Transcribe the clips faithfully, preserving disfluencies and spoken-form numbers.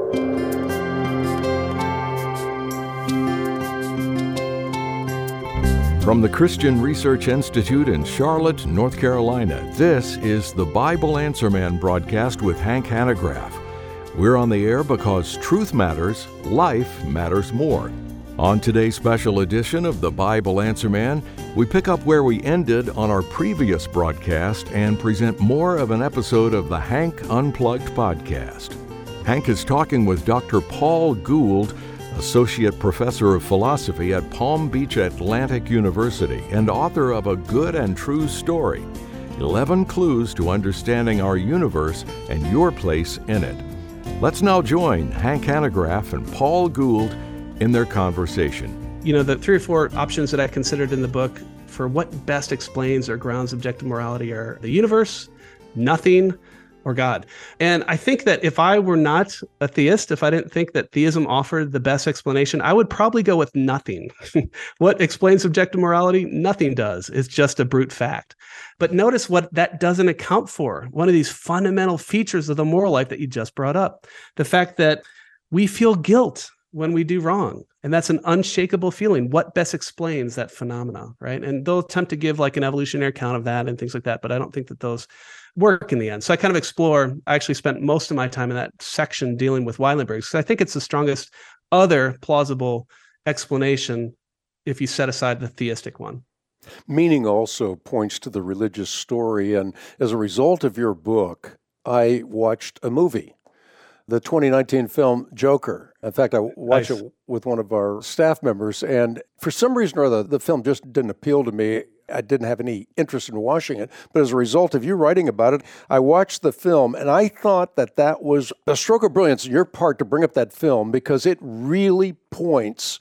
From the Christian Research Institute in Charlotte, North Carolina, this is the Bible Answer Man broadcast with Hank Hanegraaff. We're on the air because truth matters, life matters more. On today's special edition of the Bible Answer Man, we pick up where we ended on our previous broadcast and present more of an episode of the Hank Unplugged podcast. Hank is talking with Doctor Paul Gould, Associate Professor of Philosophy at Palm Beach Atlantic University and author of A Good and True Story, eleven Clues to Understanding Our Universe and Your Place in It. Let's now join Hank Hanegraaff and Paul Gould in their conversation. You know, the three or four options that I considered in the book for what best explains or grounds objective morality are the universe, nothing, or God. And I think that if I were not a theist, if I didn't think that theism offered the best explanation, I would probably go with nothing. What explains objective morality? Nothing does. It's just a brute fact. But notice what that doesn't account for. One of these fundamental features of the moral life that you just brought up, the fact that we feel guilt when we do wrong. And that's an unshakable feeling. What best explains that phenomena, right? And they'll attempt to give like an evolutionary account of that and things like that, but I don't think that those work in the end. So I kind of explore, I actually spent most of my time in that section dealing with Weilenberg, because I think it's the strongest other plausible explanation if you set aside the theistic one. Meaning also points to the religious story. And as a result of your book, I watched a movie, the twenty nineteen film Joker. In fact, I watched nice. it with one of our staff members. And for some reason or other, the film just didn't appeal to me. I didn't have any interest in watching it. But as a result of you writing about it, I watched the film, and I thought that that was a stroke of brilliance on your part to bring up that film, because it really points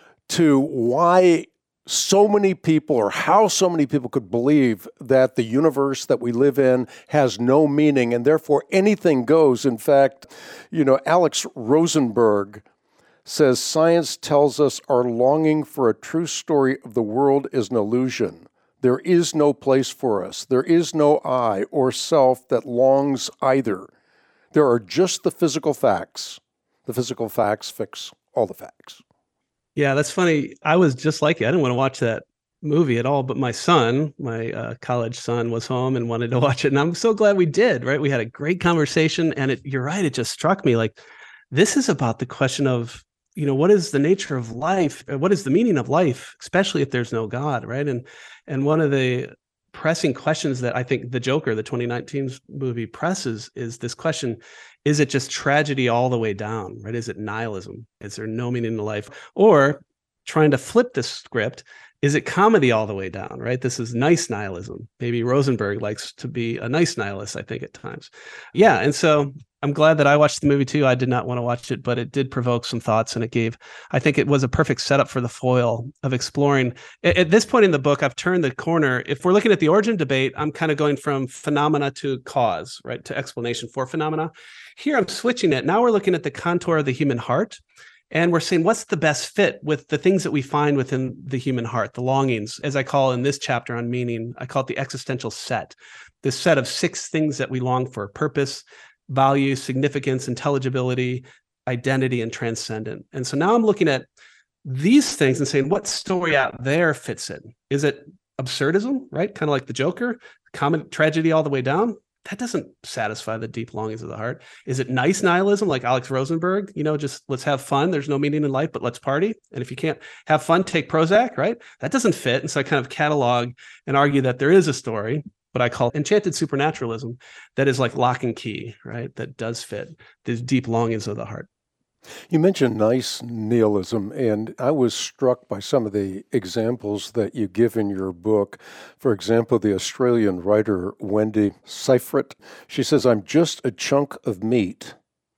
to why so many people, or how so many people could believe that the universe that we live in has no meaning, and therefore anything goes. In fact, you know, Alex Rosenberg says science tells us our longing for a true story of the world is an illusion. There is no place for us. There is no I or self that longs either. There are just the physical facts. The physical facts fix all the facts. Yeah, that's funny. I was just like you. I didn't want to watch that movie at all, but my son, my uh, college son, was home and wanted to watch it. And I'm so glad we did, right? We had a great conversation. And it, you're right, it just struck me like, this is about the question of, you know, what is the nature of life? What is the meaning of life, especially if there's no God, right? And and one of the pressing questions that I think The Joker, the twenty nineteen movie, presses is this question: is it just tragedy all the way down, right? Is it nihilism? Is there no meaning to life? Or trying to flip the script, is it comedy all the way down, right? This is nice nihilism. Maybe Rosenberg likes to be a nice nihilist, I think, at times. Yeah, and so I'm glad that I watched the movie too. I did not want to watch it, but it did provoke some thoughts, and it gave, I think it was a perfect setup for the foil of exploring. At, at this point in the book, I've turned the corner. If we're looking at the origin debate, I'm kind of going from phenomena to cause, right, to explanation for phenomena. Here, I'm switching it. Now we're looking at the contour of the human heart, and we're saying, what's the best fit with the things that we find within the human heart, the longings, as I call in this chapter on meaning, I call it the existential set, this set of six things that we long for: purpose, value, significance, intelligibility, identity, and transcendent. And so now I'm looking at these things and saying, what story out there fits in? Is it absurdism, right? Kind of like the Joker, common tragedy all the way down? That doesn't satisfy the deep longings of the heart. Is it nice nihilism like Alex Rosenberg? You know, just let's have fun. There's no meaning in life, but let's party. And if you can't have fun, take Prozac, right? That doesn't fit. And so I kind of catalog and argue that there is a story, what I call enchanted supernaturalism, that is like lock and key, right? That does fit these deep longings of the heart. You mentioned nice nihilism, and I was struck by some of the examples that you give in your book. For example, the Australian writer Wendy Seifert, she says, "I'm just a chunk of meat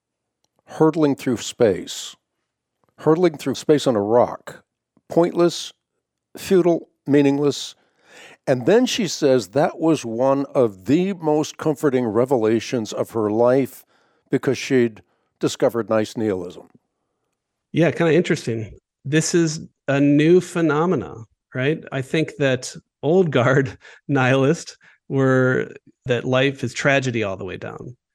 hurtling through space, hurtling through space on a rock, pointless, futile, meaningless." And then she says that was one of the most comforting revelations of her life because she'd discovered nice nihilism. Yeah, kind of interesting. This is a new phenomena, right? I think that old guard nihilists were that life is tragedy all the way down.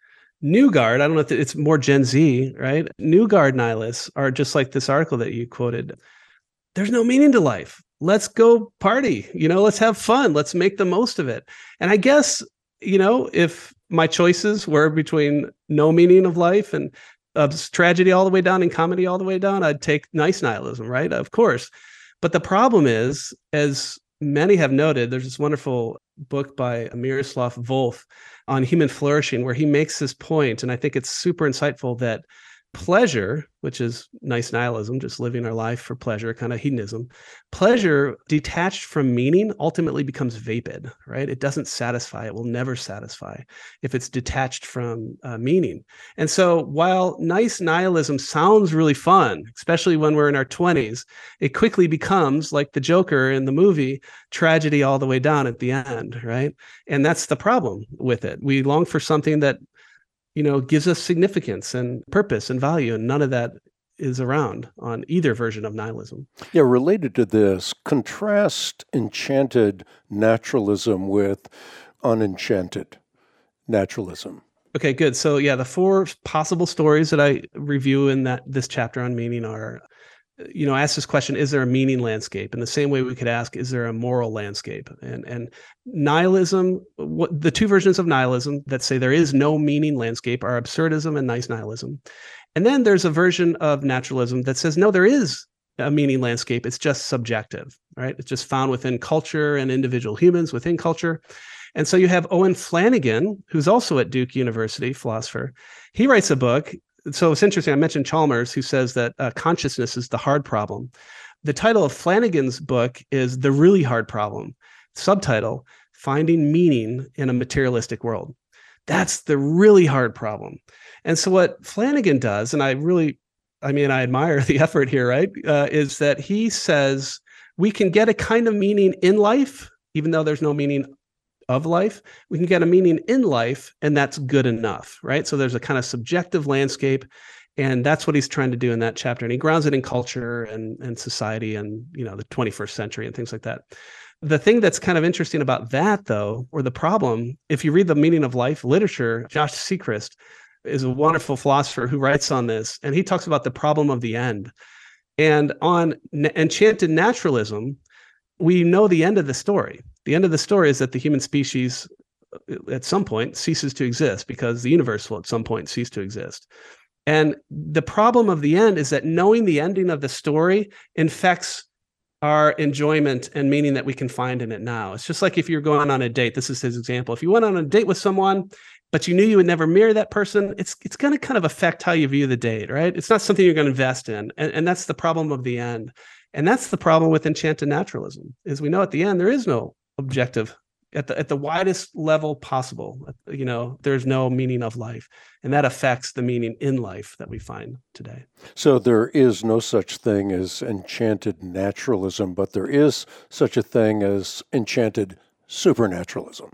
New Guard, I don't know if it's more Gen Z, right? New Guard nihilists are just like this article that you quoted. There's no meaning to life. Let's go party, you know, let's have fun. Let's make the most of it. And I guess, you know, if my choices were between no meaning of life and uh, tragedy all the way down and comedy all the way down, I'd take nice nihilism, right? Of course. But the problem is, as many have noted, there's this wonderful book by Miroslav Volf on human flourishing, where he makes this point, and I think it's super insightful, that pleasure, which is nice nihilism, just living our life for pleasure, kind of hedonism, pleasure detached from meaning ultimately becomes vapid, right? It doesn't satisfy. It will never satisfy if it's detached from uh, meaning. And so while nice nihilism sounds really fun, especially when we're in our twenties, it quickly becomes, like the Joker in the movie, tragedy all the way down at the end, right? And that's the problem with it. We long for something that, you know, gives us significance and purpose and value, and none of that is around on either version of nihilism. Yeah, related to this, contrast enchanted naturalism with unenchanted naturalism. Okay, good. So yeah, the four possible stories that I review in that this chapter on meaning are, you know, ask this question: is there a meaning landscape? In the same way we could ask, is there a moral landscape? And and nihilism, what the two versions of nihilism that say there is no meaning landscape are absurdism and nice nihilism. And then there's a version of naturalism that says, no, there is a meaning landscape. It's just subjective, right? It's just found within culture and individual humans within culture. And so you have Owen Flanagan, who's also at Duke University, philosopher. He writes a book. So it's interesting. I mentioned Chalmers, who says that uh, consciousness is the hard problem. The title of Flanagan's book is The Really Hard Problem. Subtitle, Finding Meaning in a Materialistic World. That's the really hard problem. And so what Flanagan does, and I really, I mean, I admire the effort here, right, uh, is that he says we can get a kind of meaning in life, even though there's no meaning of life. We can get a meaning in life, and that's good enough, right? So there's a kind of subjective landscape, and that's what he's trying to do in that chapter. And he grounds it in culture and, and society and, you know, the twenty-first century and things like that. The thing that's kind of interesting about that, though, or the problem, if you read the Meaning of Life literature, Josh Sechrist is a wonderful philosopher who writes on this, and he talks about the problem of the end. And on n- enchanted naturalism, we know the end of the story. The end of the story is that the human species at some point ceases to exist because the universe will at some point cease to exist. And the problem of the end is that knowing the ending of the story infects our enjoyment and meaning that we can find in it now. It's just like if you're going on a date. This is his example. If you went on a date with someone, but you knew you would never marry that person, it's it's going to kind of affect how you view the date, right? It's not something you're going to invest in. And, and that's the problem of the end. And that's the problem with enchanted naturalism, is we know at the end there is no objective at the at the widest level possible. You know, there's no meaning of life, and that affects the meaning in life that we find today. So there is no such thing as enchanted naturalism, but there is such a thing as enchanted supernaturalism.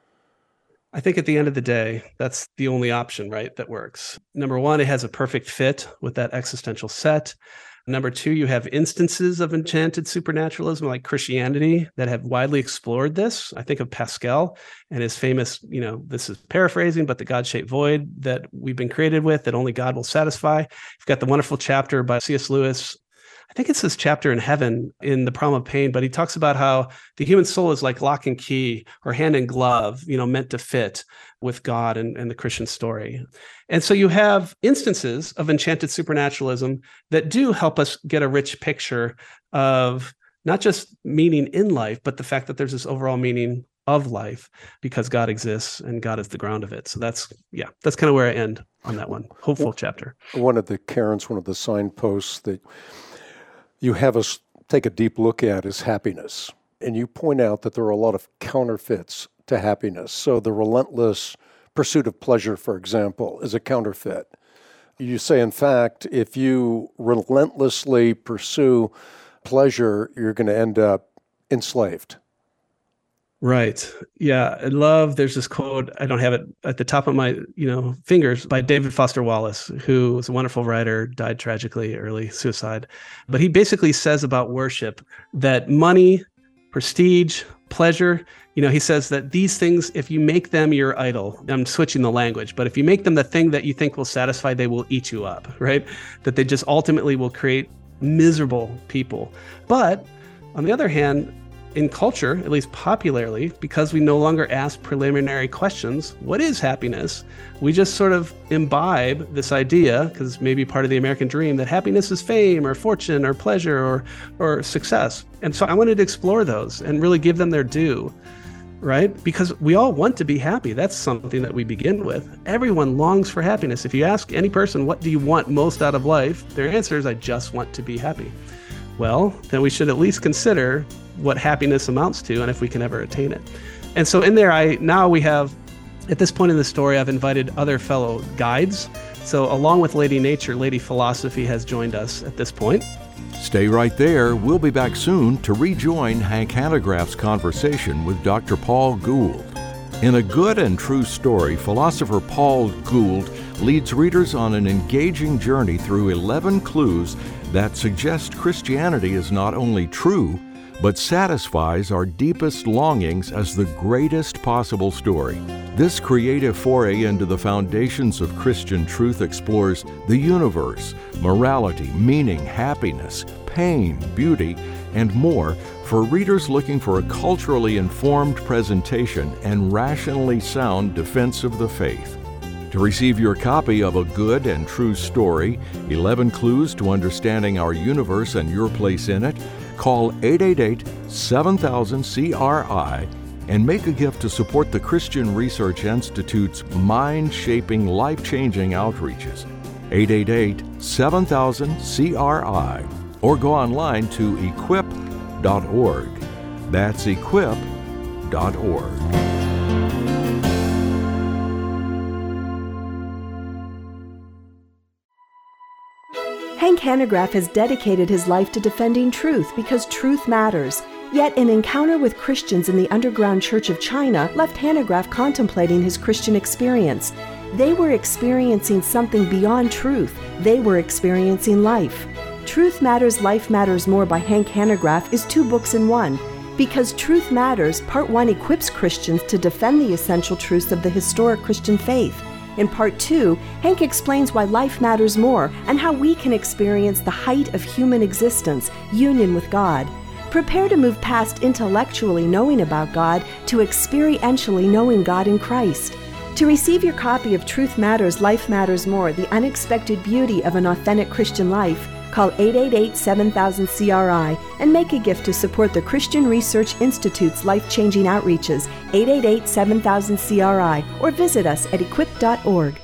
I think at the end of the day, that's the only option, right, that works. Number one, it has a perfect fit with that existential set. Number two, you have instances of enchanted supernaturalism like Christianity that have widely explored this. I think of Pascal and his famous, you know, this is paraphrasing, but the God-shaped void that we've been created with that only God will satisfy. You've got the wonderful chapter by C S Lewis. I think it's this chapter in Heaven in The Problem of Pain, but he talks about how the human soul is like lock and key or hand and glove, you know, meant to fit with God and, and the Christian story. And so you have instances of enchanted supernaturalism that do help us get a rich picture of not just meaning in life, but the fact that there's this overall meaning of life because God exists and God is the ground of it. So that's, yeah, that's kind of where I end on that one. Hopeful chapter. One of the Karens, one of the signposts that you have us take a deep look at is happiness. And you point out that there are a lot of counterfeits to happiness. So the relentless pursuit of pleasure, for example, is a counterfeit. You say, in fact, if you relentlessly pursue pleasure, you're going to end up enslaved. Right. Yeah. I love, there's this quote, I don't have it at the top of my, you know, fingers, by David Foster Wallace, who was a wonderful writer, died tragically, early suicide. But he basically says about worship that money prestige, pleasure. You know, he says that these things, if you make them your idol, I'm switching the language, but if you make them the thing that you think will satisfy, they will eat you up, right? That they just ultimately will create miserable people. But on the other hand, in culture, at least popularly, because we no longer ask preliminary questions, what is happiness? We just sort of imbibe this idea, because maybe part of the American dream, that happiness is fame or fortune or pleasure or or success. And so I wanted to explore those and really give them their due, right? Because we all want to be happy. That's something that we begin with. Everyone longs for happiness. If you ask any person, what do you want most out of life? Their answer is, I just want to be happy. Well, then we should at least consider what happiness amounts to and if we can ever attain it. And so in there, I now we have, at this point in the story, I've invited other fellow guides. So along with Lady Nature, Lady Philosophy has joined us at this point. Stay right there. We'll be back soon to rejoin Hank Hanegraaff's conversation with Doctor Paul Gould. In A Good and True Story, philosopher Paul Gould leads readers on an engaging journey through eleven clues that suggest Christianity is not only true, but satisfies our deepest longings as the greatest possible story. This creative foray into the foundations of Christian truth explores the universe, morality, meaning, happiness, pain, beauty, and more for readers looking for a culturally informed presentation and rationally sound defense of the faith. To receive your copy of A Good and True Story, eleven Clues to Understanding Our Universe and Your Place in It, call eight eight eight, seven thousand, C R I and make a gift to support the Christian Research Institute's mind-shaping, life-changing outreaches. eight eight eight, seven thousand, C R I or go online to equip dot org. That's equip dot org. Hank Hanegraaff has dedicated his life to defending truth because truth matters. Yet an encounter with Christians in the underground Church of China left Hanegraaff contemplating his Christian experience. They were experiencing something beyond truth. They were experiencing life. Truth Matters, Life Matters More by Hank Hanegraaff is two books in one. Because Truth Matters, Part one equips Christians to defend the essential truths of the historic Christian faith. In Part two, Hank explains why life matters more and how we can experience the height of human existence, union with God. Prepare to move past intellectually knowing about God to experientially knowing God in Christ. To receive your copy of Truth Matters, Life Matters More, The Unexpected Beauty of an Authentic Christian Life, call eight eight eight, seven thousand, C R I and make a gift to support the Christian Research Institute's life-changing outreaches, eight eight eight, seven thousand, C R I, or visit us at equip dot org.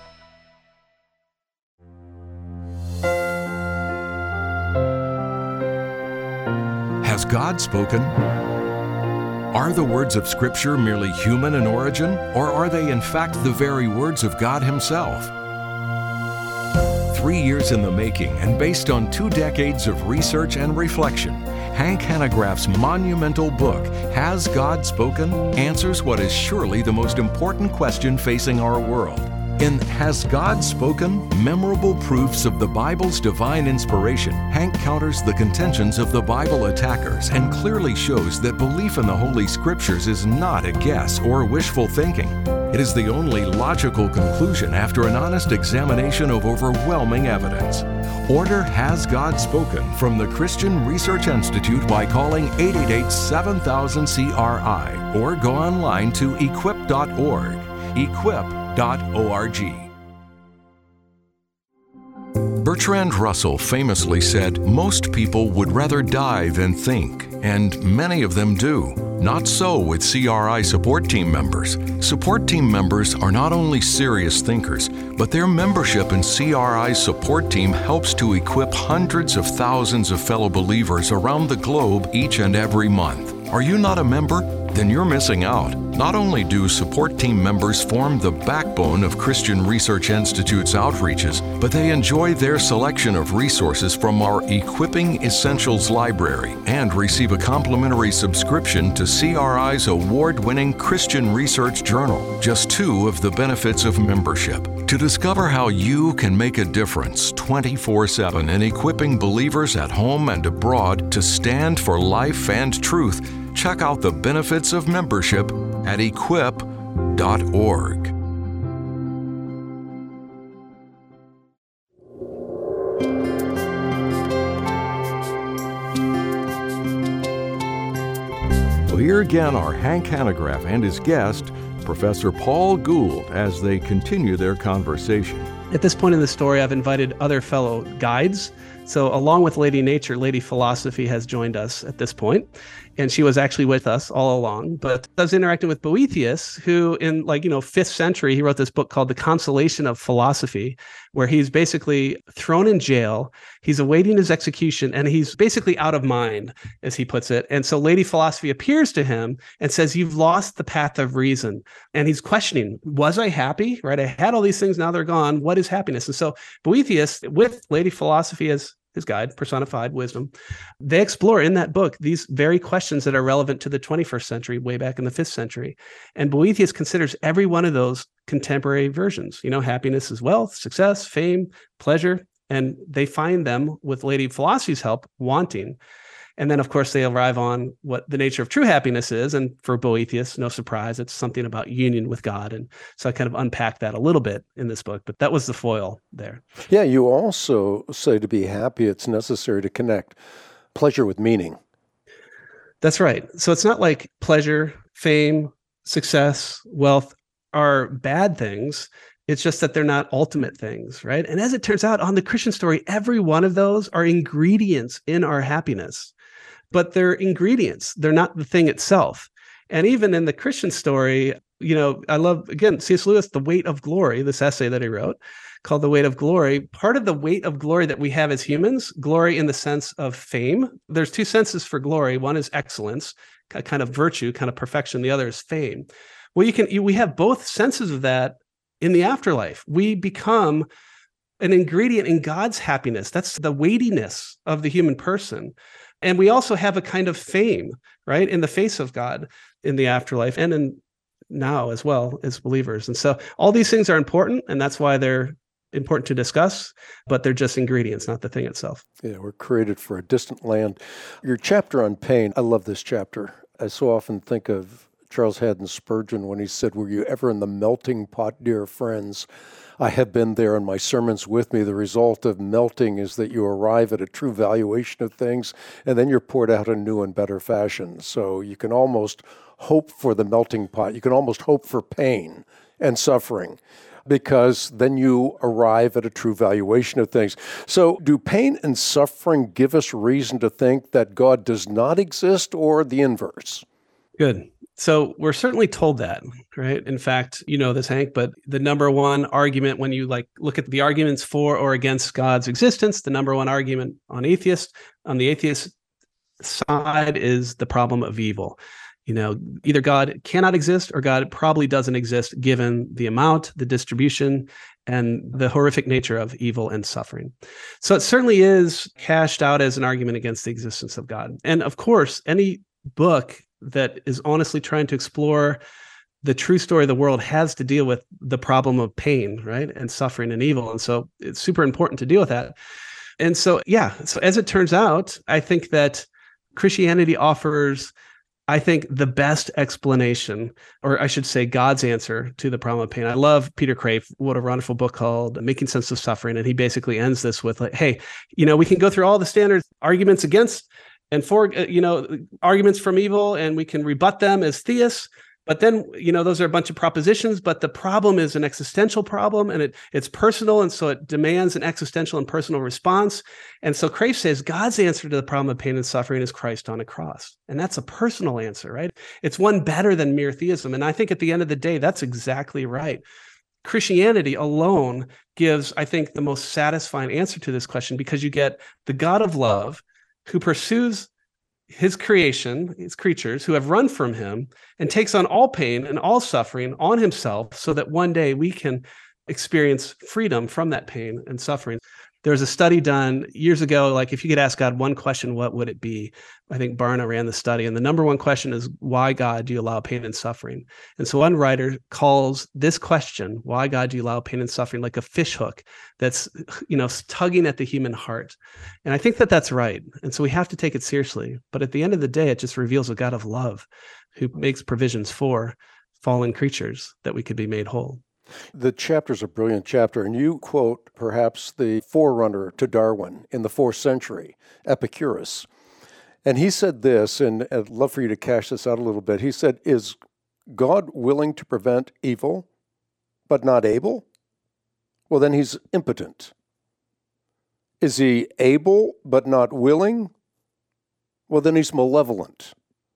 Has God spoken? Are the words of Scripture merely human in origin, or are they in fact the very words of God Himself? Three years in the making and based on two decades of research and reflection, Hank Hanegraaff's monumental book, Has God Spoken?, answers what is surely the most important question facing our world. In Has God Spoken? Memorable Proofs of the Bible's Divine Inspiration, Hank counters the contentions of the Bible attackers and clearly shows that belief in the Holy Scriptures is not a guess or wishful thinking. It is the only logical conclusion after an honest examination of overwhelming evidence. Order Has God Spoken from the Christian Research Institute by calling eight eight eight, seven thousand, C R I or go online to equip dot org. equip dot org. Bertrand Russell famously said, "Most people would rather die than think," and many of them do. Not so with C R I support team members. Support team members are not only serious thinkers, but their membership in C R I's support team helps to equip hundreds of thousands of fellow believers around the globe each and every month. Are you not a member? Then you're missing out. Not only do support team members form the backbone of Christian Research Institute's outreaches, but they enjoy their selection of resources from our Equipping Essentials library and receive a complimentary subscription to C R I's award-winning Christian Research Journal, just two of the benefits of membership. To discover how you can make a difference twenty-four seven in equipping believers at home and abroad to stand for life and truth, check out the benefits of membership at equip dot org. Well, here again are Hank Hanegraaff and his guest, Professor Paul Gould, as they continue their conversation. At this point in the story, I've invited other fellow guides. So along with Lady Nature, Lady Philosophy has joined us at this point, and she was actually with us all along. But I was interacting with Boethius, who in like, you know, fifth century, he wrote this book called The Consolation of Philosophy, where he's basically thrown in jail. He's awaiting his execution, and he's basically out of mind, as he puts it. And so Lady Philosophy appears to him and says, you've lost the path of reason. And he's questioning, was I happy? Right? I had all these things, now they're gone. What is happiness? And so Boethius, with Lady Philosophy as his guide, personified wisdom, they explore in that book these very questions that are relevant to the twenty-first century, way back in the fifth century. And Boethius considers every one of those contemporary versions. You know, happiness is wealth, success, fame, pleasure, and they find them, with Lady Philosophy's help, wanting. And then, of course, they arrive on what the nature of true happiness is. And for Boethius, no surprise, it's something about union with God. And so I kind of unpacked that a little bit in this book, but that was the foil there. Yeah, you also say to be happy, it's necessary to connect pleasure with meaning. That's right. So it's not like pleasure, fame, success, wealth are bad things. It's just that they're not ultimate things, right? And as it turns out, on the Christian story, every one of those are ingredients in our happiness. But they're ingredients. They're not the thing itself. And even in the Christian story, you know, I love, again, C S Lewis, The Weight of Glory, this essay that he wrote called The Weight of Glory. Part of the weight of glory that we have as humans, glory in the sense of fame. There's two senses for glory. One is excellence, kind of virtue, kind of perfection. The other is fame. Well, you can, you, we have both senses of that in the afterlife. We become an ingredient in God's happiness. That's the weightiness of the human person. And we also have a kind of fame, right, in the face of God in the afterlife and in now as well as believers. And so all these things are important, and that's why they're important to discuss, but they're just ingredients, not the thing itself. Yeah, we're created for a distant land. Your chapter on pain, I love this chapter. I so often think of Charles Haddon Spurgeon when he said, were you ever in the melting pot, dear friends? I have been there, and my sermons with me. The result of melting is that you arrive at a true valuation of things, and then you're poured out in new and better fashion. So you can almost hope for the melting pot. You can almost hope for pain and suffering, because then you arrive at a true valuation of things. So do pain and suffering give us reason to think that God does not exist, or the inverse? Good. So we're certainly told that, right? In fact, you know this, Hank, but the number one argument when you like look at the arguments for or against God's existence, the number one argument on atheist, on the atheist side is the problem of evil. You know, either God cannot exist or God probably doesn't exist given the amount, the distribution, and the horrific nature of evil and suffering. So it certainly is cashed out as an argument against the existence of God. And of course, any book that is honestly trying to explore the true story of the world has to deal with the problem of pain, right? And suffering and evil. And so it's super important to deal with that. And so, yeah, so as it turns out, I think that Christianity offers, I think, the best explanation, or I should say God's answer to the problem of pain. I love Peter Crave, wrote a wonderful book called Making Sense of Suffering. And he basically ends this with like, hey, you know, we can go through all the standard arguments against and for, you know, arguments from evil, and we can rebut them as theists. But then, you know, those are a bunch of propositions, but the problem is an existential problem, and it it's personal, and so it demands an existential and personal response. And so Crave says God's answer to the problem of pain and suffering is Christ on a cross. And that's a personal answer, right? It's one better than mere theism. And I think at the end of the day, that's exactly right. Christianity alone gives, I think, the most satisfying answer to this question, because you get the God of love who pursues his creation, his creatures who have run from him, and takes on all pain and all suffering on himself so that one day we can experience freedom from that pain and suffering. There was a study done years ago, like if you could ask God one question, what would it be? I think Barna ran the study. And the number one question is, why, God, do you allow pain and suffering? And so one writer calls this question, why, God, do you allow pain and suffering, like a fishhook that's, you know, tugging at the human heart. And I think that that's right. And so we have to take it seriously. But at the end of the day, it just reveals a God of love who makes provisions for fallen creatures that we could be made whole. The chapter's a brilliant chapter, and you quote perhaps the forerunner to Darwin in the fourth century, Epicurus. And he said this, and I'd love for you to cash this out a little bit. He said, is God willing to prevent evil, but not able? Well, then he's impotent. Is he able, but not willing? Well, then he's malevolent.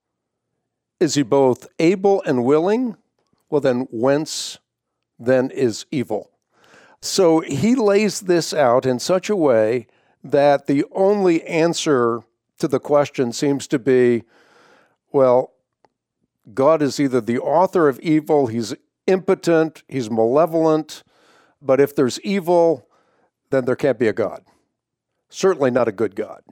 Is he both able and willing? Well, then whence then is evil? So he lays this out in such a way that the only answer to the question seems to be, well, God is either the author of evil, he's impotent, he's malevolent, but if there's evil, then there can't be a God. Certainly not a good God.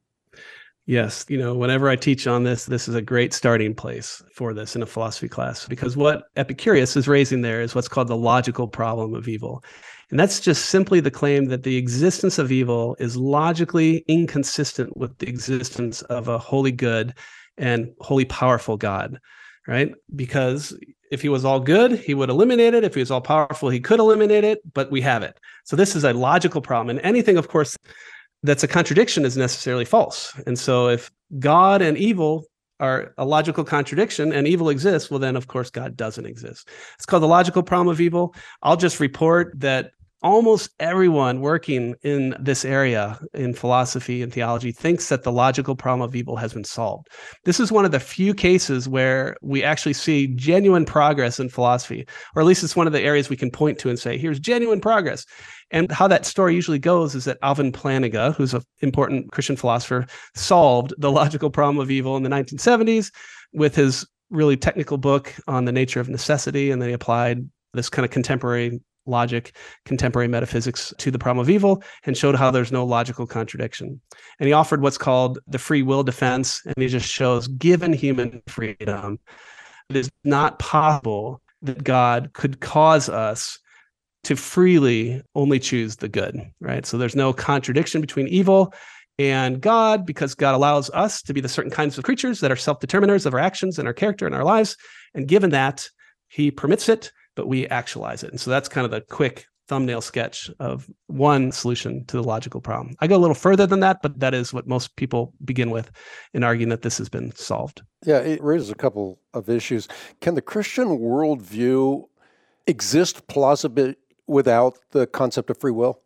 Yes. You know, whenever I teach on this, this is a great starting place for this in a philosophy class, because what Epicurus is raising there is what's called the logical problem of evil. And that's just simply the claim that the existence of evil is logically inconsistent with the existence of a wholly good and wholly powerful God, right? Because if he was all good, he would eliminate it. If he was all powerful, he could eliminate it, but we have it. So this is a logical problem. And anything, of course, that's a contradiction is necessarily false. And so if God and evil are a logical contradiction and evil exists, well, then of course God doesn't exist. It's called the logical problem of evil. I'll just report that almost everyone working in this area in philosophy and theology thinks that the logical problem of evil has been solved. This is one of the few cases where we actually see genuine progress in philosophy, or at least it's one of the areas we can point to and say, here's genuine progress. And how that story usually goes is that Alvin Plantinga, who's an important Christian philosopher, solved the logical problem of evil in the nineteen seventies with his really technical book on the nature of necessity. And then he applied this kind of contemporary logic, contemporary metaphysics to the problem of evil and showed how there's no logical contradiction. And he offered what's called the free will defense. And he just shows, given human freedom, it is not possible that God could cause us to freely only choose the good, right? So there's no contradiction between evil and God, because God allows us to be the certain kinds of creatures that are self-determiners of our actions and our character and our lives. And given that, he permits it, but we actualize it. And so that's kind of the quick thumbnail sketch of one solution to the logical problem. I go a little further than that, but that is what most people begin with in arguing that this has been solved. Yeah, it raises a couple of issues. Can the Christian worldview exist plausibly without the concept of free will?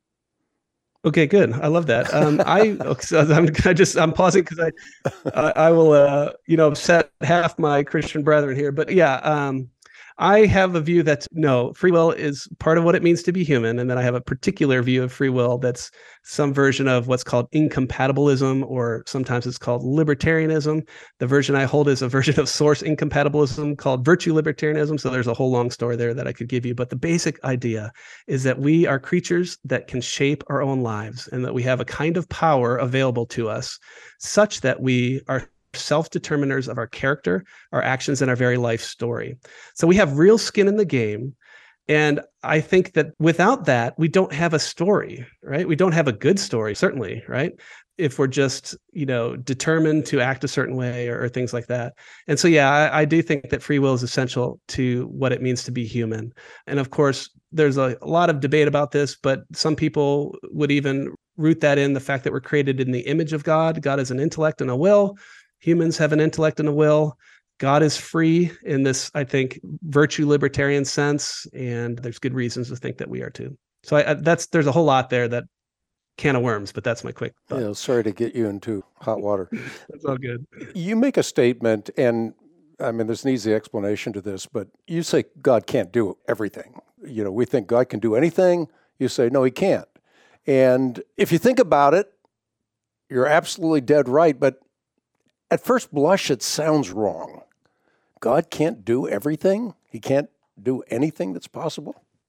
Okay, good. I love that. Um, I, so I'm I just I'm pausing because I, I I will uh, you know upset half my Christian brethren here, but yeah. Um, I have a view that no, free will is part of what it means to be human. And then I have a particular view of free will that's some version of what's called incompatibilism, or sometimes it's called libertarianism. The version I hold is a version of source incompatibilism called virtue libertarianism. So there's a whole long story there that I could give you. But the basic idea is that we are creatures that can shape our own lives, and that we have a kind of power available to us such that we are self-determiners of our character, our actions, and our very life story. So we have real skin in the game. And I think that without that, we don't have a story, right? We don't have a good story, certainly, right? If we're just, you know, determined to act a certain way, or, or things like that. And so, yeah, I, I do think that free will is essential to what it means to be human. And of course, there's a, a lot of debate about this, but some people would even root that in the fact that we're created in the image of God. God is an intellect and a will. Humans have an intellect and a will. God is free in this, I think, virtue libertarian sense, and there's good reasons to think that we are too. So I, I, that's there's a whole lot there, that can of worms, but that's my quick thought. Yeah, sorry to get you into hot water. That's all good. You make a statement, and I mean, there's an easy explanation to this, but you say God can't do everything. You know, we think God can do anything. You say, no, he can't. And if you think about it, you're absolutely dead right, but at first blush, it sounds wrong. God can't do everything? He can't do anything that's possible?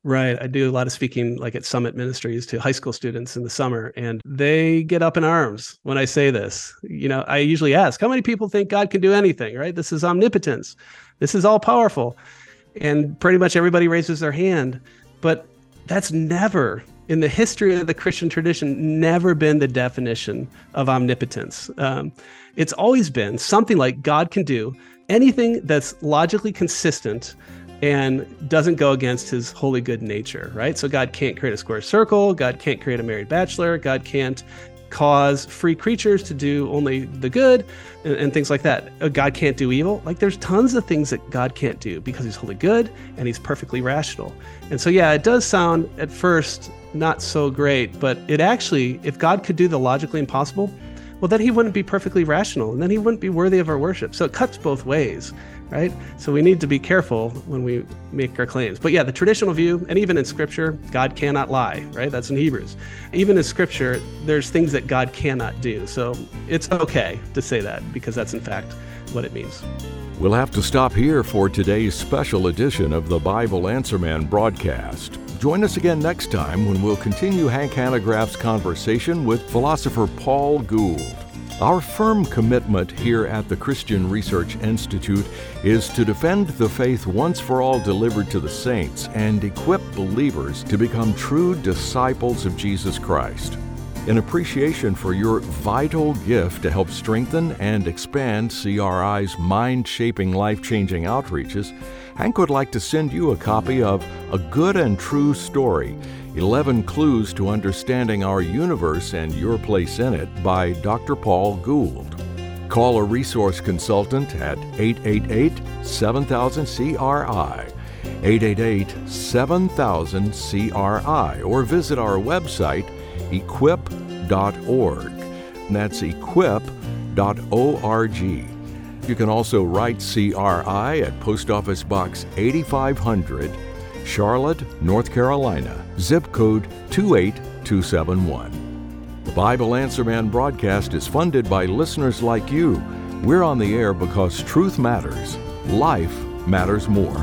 Right. I do a lot of speaking like at Summit Ministries to high school students in the summer, and they get up in arms when I say this. You know, I usually ask, how many people think God can do anything, right? This is omnipotence. This is all powerful. And pretty much everybody raises their hand. But that's never, in the history of the Christian tradition, never been the definition of omnipotence. Um, it's always been something like God can do anything that's logically consistent and doesn't go against his holy good nature, right? So God can't create a square circle. God can't create a married bachelor. God can't cause free creatures to do only the good and, and things like that. God can't do evil. Like there's tons of things that God can't do because he's wholly good and he's perfectly rational. And so, yeah, it does sound at first not so great, but it actually, if God could do the logically impossible, well, then he wouldn't be perfectly rational and then he wouldn't be worthy of our worship. So it cuts both ways, right? So we need to be careful when we make our claims. But yeah, the traditional view, and even in scripture, God cannot lie, right? That's in Hebrews. Even in scripture, there's things that God cannot do. So it's okay to say that because that's in fact what it means. We'll have to stop here for today's special edition of the Bible Answer Man broadcast. Join us again next time when we'll continue Hank Hanegraaff's conversation with philosopher Paul Gould. Our firm commitment here at the Christian Research Institute is to defend the faith once for all delivered to the saints and equip believers to become true disciples of Jesus Christ. In appreciation for your vital gift to help strengthen and expand C R I's mind-shaping, life-changing outreaches, Hank would like to send you a copy of A Good and True Story, eleven Clues to Understanding Our Universe and Your Place in It by Doctor Paul Gould. Call a resource consultant at eight eight eight, seven thousand, C R I, eight eight eight, seven thousand, C R I, or visit our website, equip dot org. That's equip dot org. You can also write C R I at Post Office Box eighty-five hundred, Charlotte, North Carolina, zip code two eight two seven one. The Bible Answer Man broadcast is funded by listeners like you. We're on the air because truth matters. Life matters more.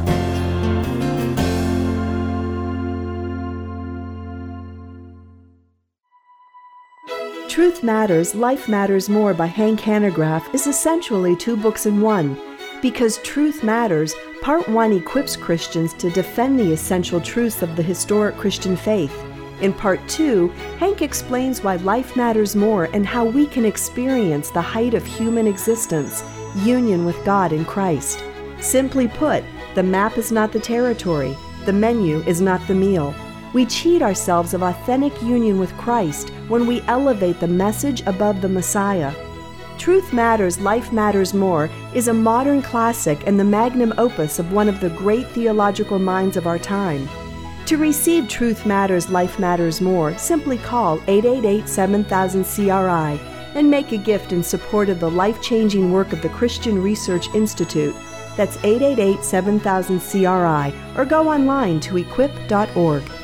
Truth Matters, Life Matters More by Hank Hanegraaff is essentially two books in one. Because Truth Matters, Part one equips Christians to defend the essential truths of the historic Christian faith. In Part two, Hank explains why life matters more and how we can experience the height of human existence, union with God in Christ. Simply put, the map is not the territory, the menu is not the meal. We cheat ourselves of authentic union with Christ when we elevate the message above the Messiah. Truth Matters, Life Matters More is a modern classic and the magnum opus of one of the great theological minds of our time. To receive Truth Matters, Life Matters More, simply call eight eight eight, seven thousand, C R I and make a gift in support of the life-changing work of the Christian Research Institute. That's eight eight eight, seven thousand, C R I, or go online to equip dot org.